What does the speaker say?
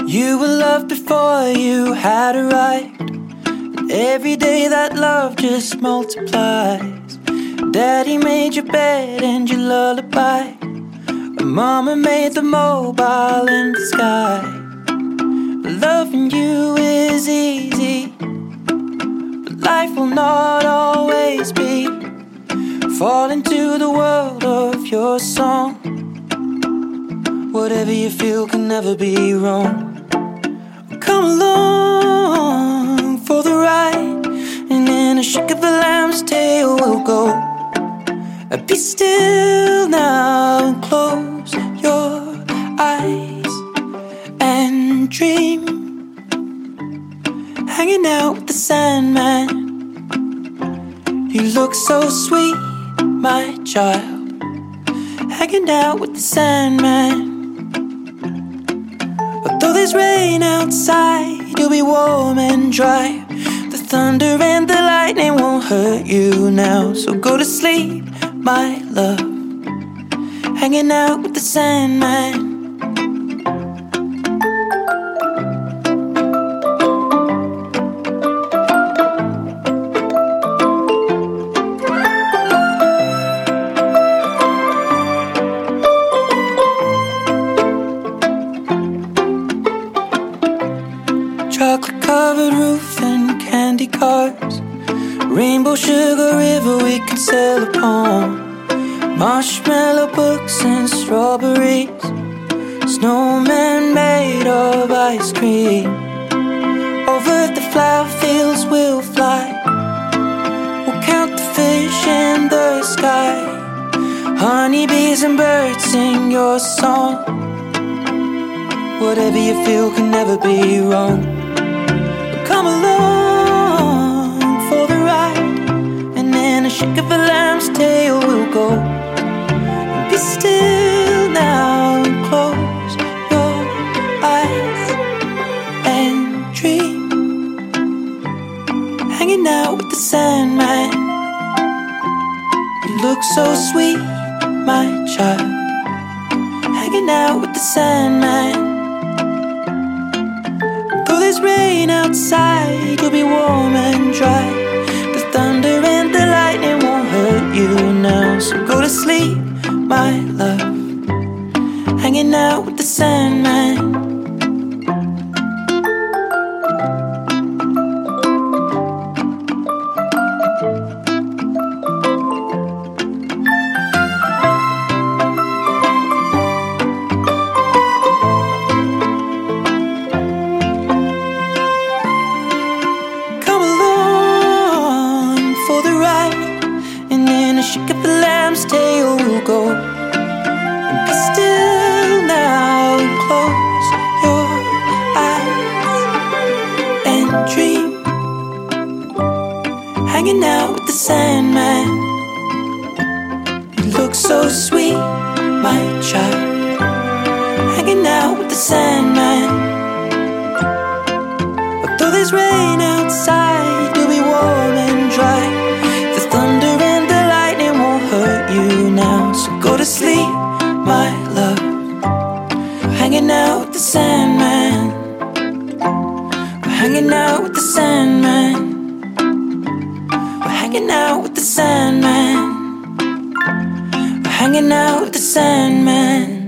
You were loved before you had arrived. Every day that love just multiplies. Daddy made your bed and your lullaby. Mama made the mobile in the sky. Loving you is easy, but life will not always be. Fall into the world of your song. Whatever you feel can never be wrong. Come along for the ride, and in a shake of a lamb's tail we'll go. Be still now and close your eyes and dream. Hanging out with the Sandman. You look so sweet, my child. Hanging out with the Sandman. Although there's rain outside, you'll be warm and dry. The thunder and the lightning won't hurt you now. So go to sleep, my love. Hanging out with the Sandman. Chocolate-covered roof and candy cars. Rainbow sugar river we can sail upon. Marshmallow books and strawberries. Snowman made of ice cream. Over the flower fields we'll fly. We'll count the fish in the sky. Honeybees and birds sing your song. Whatever you feel can never be wrong. Come along for the ride, and in a shake of a lamb's tail we'll go. Be still now and close your eyes and dream. Hanging out with the Sandman. You look so sweet, my child. Hanging out with the Sandman. Though there's rain outside, you'll be warm and dry. The thunder and the lightning won't hurt you now. So go to sleep, my love. Hanging out with the Sandman. Shake up the lamb's tail we'll go. And be still now and close your eyes and dream. Hanging out with the Sandman. You look so sweet, my child. Hanging out with the Sandman. Although there's rain outside, you'll be warm and dry. The thunder and the lightning won't hurt you now. So go to sleep, my love. Hanging out with the Sandman. We're hanging out with the Sandman. We're hanging out with the Sandman. We're hanging out with the Sandman.